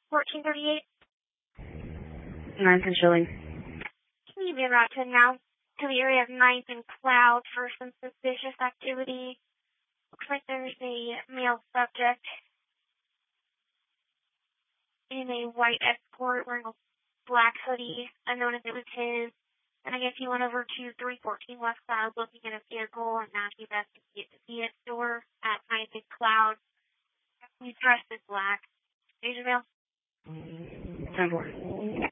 1438. 9th and Shilling. Can you be en route to now to the area of 9th and Cloud for some suspicious activity? Looks like there's a male subject in a white escort wearing a black hoodie, unknown if it was his. And I guess he went over to 314 West Cloud looking at a vehicle, and now he's asking to get to the store at 9th and Cloud. He's dressed in black. Asian male? 10-4.